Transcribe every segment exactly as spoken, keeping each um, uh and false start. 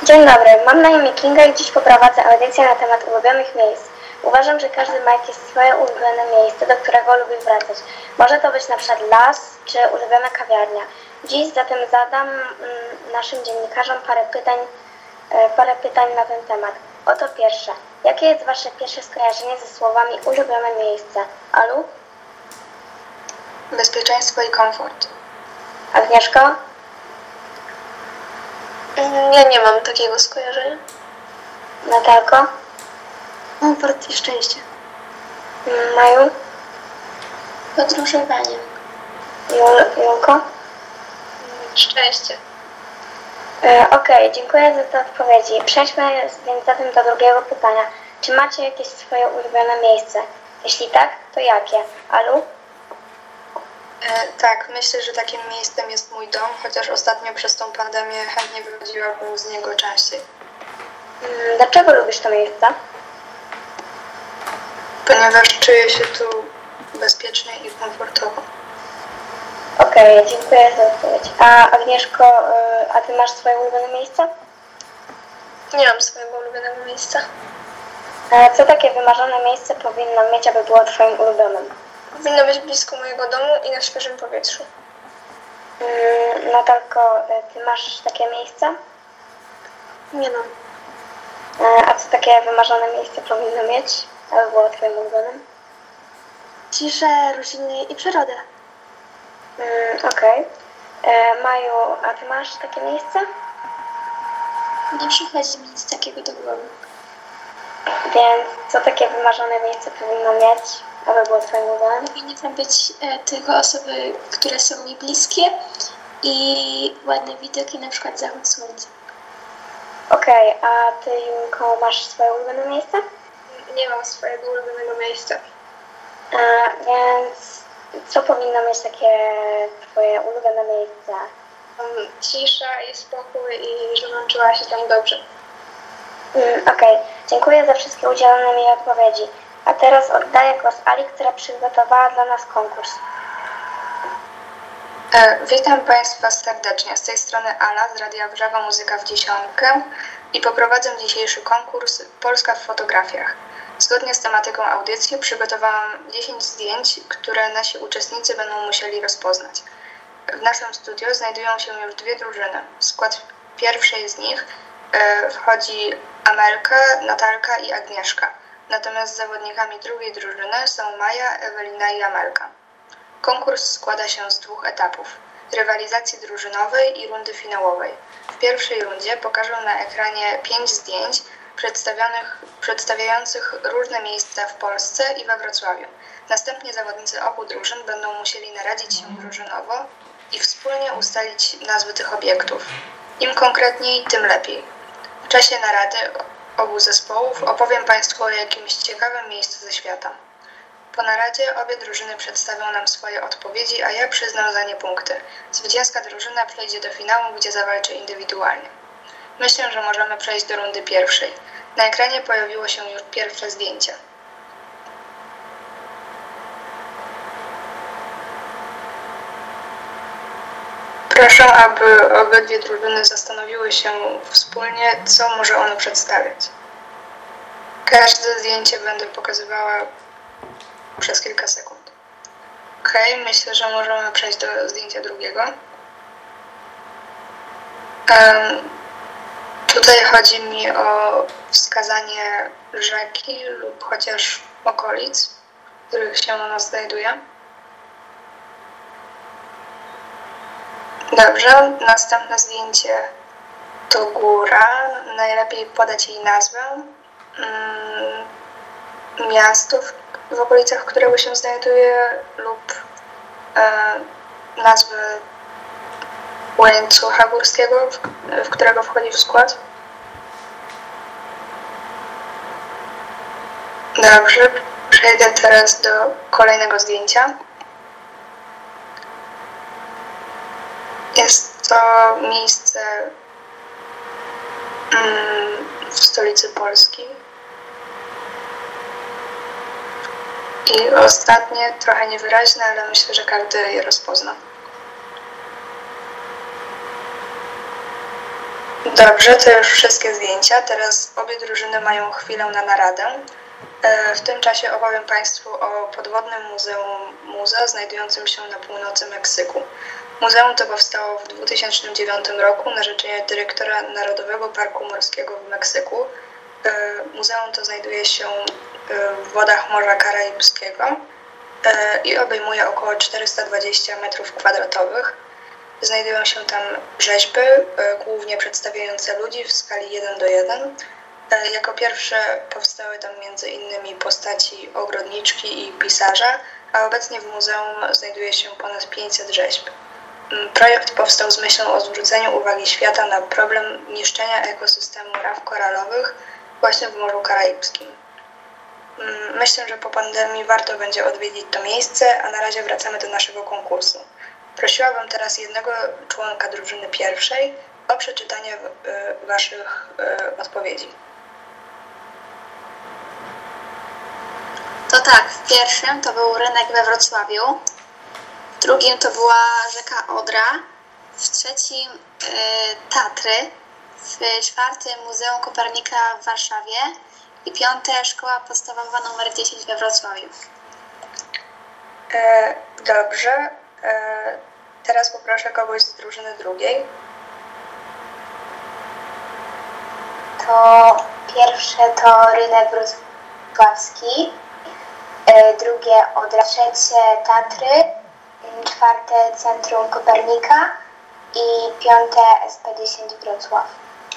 Dzień dobry, mam na imię Kinga i dziś poprowadzę audycję na temat ulubionych miejsc. Uważam, że każdy ma jakieś swoje ulubione miejsce, do którego lubi wracać. Może to być na przykład las czy ulubiona kawiarnia. Dziś zatem zadam mm, naszym dziennikarzom parę pytań, e, parę pytań na ten temat. Oto pierwsze. Jakie jest Wasze pierwsze skojarzenie ze słowami ulubione miejsce? Alu? Bezpieczeństwo i komfort. Agnieszko? Ja nie mam takiego skojarzenia. Natalko? Komfort i szczęście. Maju? Podróżowanie. Jul, Julko? Szczęście. E, Okej, dziękuję za te odpowiedzi. Przejdźmy więc zatem do drugiego pytania. Czy macie jakieś swoje ulubione miejsce? Jeśli tak, to jakie? Alu? E, tak, myślę, że takim miejscem jest mój dom, chociaż ostatnio przez tą pandemię chętnie wychodziłabym z niego częściej. Mm, Dlaczego lubisz to miejsce? Ponieważ czuję się tu bezpiecznie i komfortowo. Okej, dziękuję za odpowiedź. A Agnieszko, y, a Ty masz swoje ulubione miejsce? Nie mam swojego ulubionego miejsca. E, Co takie wymarzone miejsce powinno mieć, aby było Twoim ulubionym? Powinno być blisko mojego domu i na świeżym powietrzu. Mm, Natalko, y, Ty masz takie miejsce? Nie mam. E, A co takie wymarzone miejsce powinno mieć, aby było Twoim ulubionym? Ciszę, rośliny i przyrodę. Mm, Okej. E, Maju, a Ty masz takie miejsce? Nie przychodzi mi nic takiego do głowy. Więc co takie wymarzone miejsce powinno mieć, aby było Twoim ulubionym? Powinny tam być e, tylko osoby, które są mi bliskie i ładne widoki, na przykład zachód słońca. Okej, a Ty, Julko, masz swoje ulubione miejsce? Nie mam swojego ulubionego miejsca. E, Więc co powinno mieć takie Twoje ulubione miejsce? Mam cisza i spokój i żebym czuła się tam dobrze. Mm, Okej, dziękuję za wszystkie udzielone mi odpowiedzi. A teraz oddaję głos Ali, która przygotowała dla nas konkurs. E, witam Państwa serdecznie. Z tej strony Ala z Radia Wrzawa Muzyka w Dziesiątkę i poprowadzę dzisiejszy konkurs Polska w fotografiach. Zgodnie z tematyką audycji przygotowałam dziesięć zdjęć, które nasi uczestnicy będą musieli rozpoznać. W naszym studiu znajdują się już dwie drużyny. W skład pierwszej z nich e, wchodzi Amelka, Natalka i Agnieszka. Natomiast zawodnikami drugiej drużyny są Maja, Ewelina i Amelka. Konkurs składa się z dwóch etapów: rywalizacji drużynowej i rundy finałowej. W pierwszej rundzie pokażę na ekranie pięć zdjęć przedstawionych, przedstawiających różne miejsca w Polsce i we Wrocławiu. Następnie zawodnicy obu drużyn będą musieli naradzić się drużynowo i wspólnie ustalić nazwy tych obiektów. Im konkretniej, tym lepiej. W czasie narady obu zespołów opowiem Państwu o jakimś ciekawym miejscu ze świata. Po naradzie obie drużyny przedstawią nam swoje odpowiedzi, a ja przyznam za nie punkty. Zwycięska drużyna przejdzie do finału, gdzie zawalczy indywidualnie. Myślę, że możemy przejść do rundy pierwszej. Na ekranie pojawiło się już pierwsze zdjęcie. Proszę, aby obydwie drużyny zastanowiły się wspólnie, co może ono przedstawiać. Każde zdjęcie będę pokazywała przez kilka sekund. Ok, myślę, że możemy przejść do zdjęcia drugiego. Um, tutaj chodzi mi o wskazanie rzeki lub chociaż okolic, w których się ona znajduje. Dobrze, następne zdjęcie to góra. Najlepiej podać jej nazwę, mm, miasto, w, w okolicach którego się znajduje, lub e, nazwę łańcucha górskiego, w, w którego wchodzi w skład. Dobrze, przejdę teraz do kolejnego zdjęcia. Jest to miejsce mm, w stolicy Polski. I ostatnie, trochę niewyraźne, ale myślę, że każdy je rozpozna. Dobrze, to już wszystkie zdjęcia. Teraz obie drużyny mają chwilę na naradę. W tym czasie opowiem Państwu o podwodnym Muzeum Muza znajdującym się na północy Meksyku. Muzeum to powstało w dwa tysiące dziewiątym roku na życzenie dyrektora Narodowego Parku Morskiego w Meksyku. Muzeum to znajduje się w wodach Morza Karaibskiego i obejmuje około czterysta dwadzieścia metrów kwadratowych. Znajdują się tam rzeźby, głównie przedstawiające ludzi w skali jeden do jednego. Jako pierwsze powstały tam między innymi postaci ogrodniczki i pisarza, a obecnie w muzeum znajduje się ponad pięćset rzeźb. Projekt powstał z myślą o zwróceniu uwagi świata na problem niszczenia ekosystemu raf koralowych właśnie w Morzu Karaibskim. Myślę, że po pandemii warto będzie odwiedzić to miejsce, a na razie wracamy do naszego konkursu. Prosiłabym teraz jednego członka drużyny pierwszej o przeczytanie Waszych odpowiedzi. To tak, w pierwszym to był rynek we Wrocławiu, w drugim to była rzeka Odra, w trzecim y, Tatry, w czwartym Muzeum Kopernika w Warszawie i piąte Szkoła Podstawowa numer dziesięć we Wrocławiu. E, dobrze. E, teraz poproszę kogoś z drużyny drugiej. To pierwsze to rynek wrocławski, drugie Odra, trzecie Tatry, czwarte Centrum Kopernika i piąte S P dziesięć Wrocław.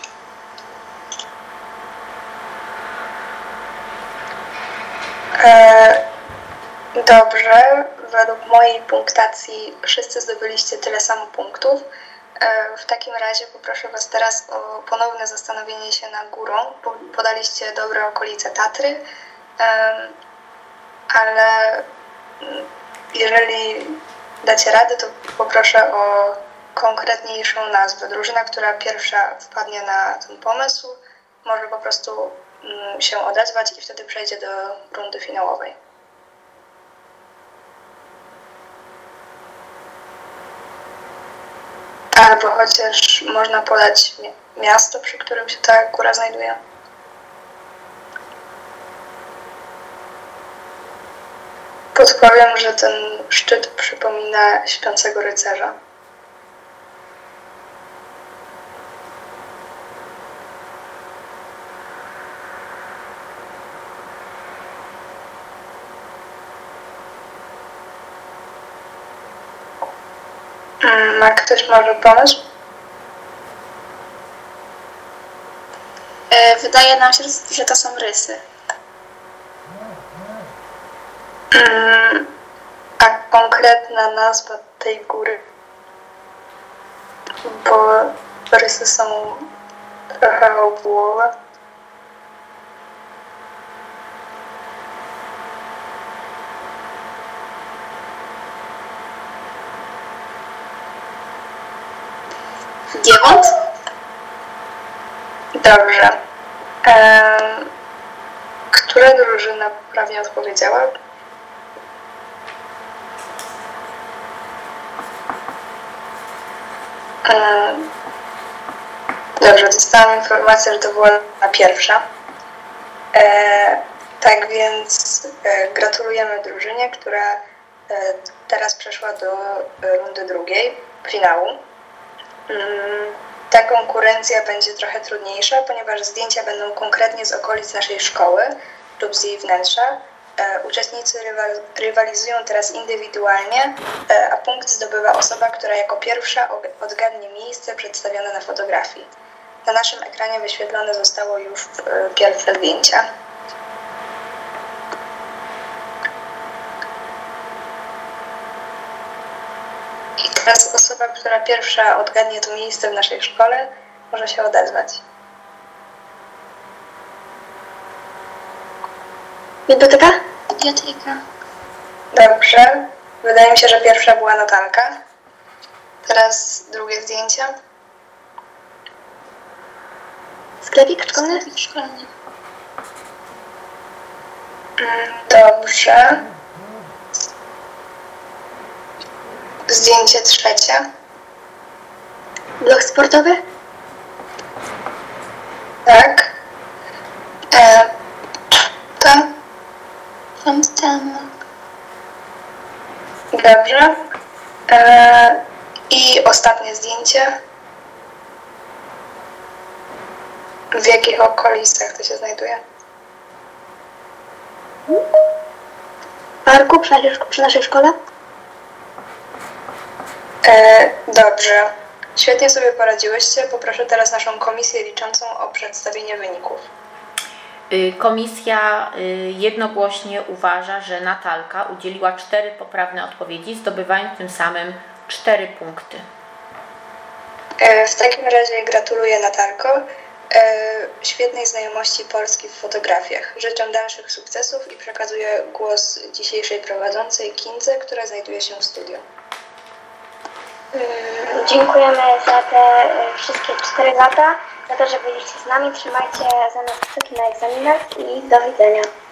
E, dobrze, według mojej punktacji wszyscy zdobyliście tyle samo punktów. E, w takim razie poproszę Was teraz o ponowne zastanowienie się nad górą. Podaliście dobre okolice Tatry, e, ale jeżeli dacie radę, to poproszę o konkretniejszą nazwę. Drużyna, która pierwsza wpadnie na ten pomysł, może po prostu się odezwać i wtedy przejdzie do rundy finałowej. Albo chociaż można podać miasto, przy którym się ta góra znajduje. Podpowiem, że ten szczyt przypomina śpiącego rycerza. Ma ktoś może pomysł? Wydaje nam się, że to są rysy. A konkretna nazwa tej góry? Bo rysy są trochę ogółowe. Giewont? Dobrze. Ehm, która drużyna poprawnie odpowiedziała? Ehm, dobrze, dostałam informację, że to była na pierwsza. Ehm, tak więc e, gratulujemy drużynie, która e, teraz przeszła do e, rundy drugiej, finału. Ta konkurencja będzie trochę trudniejsza, ponieważ zdjęcia będą konkretnie z okolic naszej szkoły lub z jej wnętrza. Uczestnicy rywalizują teraz indywidualnie, a punkt zdobywa osoba, która jako pierwsza odgadnie miejsce przedstawione na fotografii. Na naszym ekranie wyświetlone zostało już pierwsze zdjęcia. I teraz osoba, która pierwsza odgadnie to miejsce w naszej szkole, może się odezwać. Biblioteka? Biblioteka. Dobrze. Wydaje mi się, że pierwsza była Natalka. Teraz drugie zdjęcie. Sklepik szkolny? Sklepik szkolny. Dobrze. Zdjęcie trzecie. Blok sportowy? Tak. E, to. Fontanna. Dobrze. E, I ostatnie zdjęcie. W jakich okolicach to się znajduje? W parku przy naszej, przy naszej szkole? E, dobrze. Świetnie sobie poradziłyście. Poproszę teraz naszą komisję liczącą o przedstawienie wyników. Komisja jednogłośnie uważa, że Natalka udzieliła cztery poprawne odpowiedzi, zdobywając tym samym cztery punkty. E, w takim razie gratuluję, Natalko. E, świetnej znajomości Polski w fotografiach. Życzę dalszych sukcesów i przekazuję głos dzisiejszej prowadzącej Kindze, która znajduje się w studiu. Dziękujemy za te wszystkie cztery lata, za to, że byliście z nami. Trzymajcie za nas kciuki na egzaminach i do widzenia.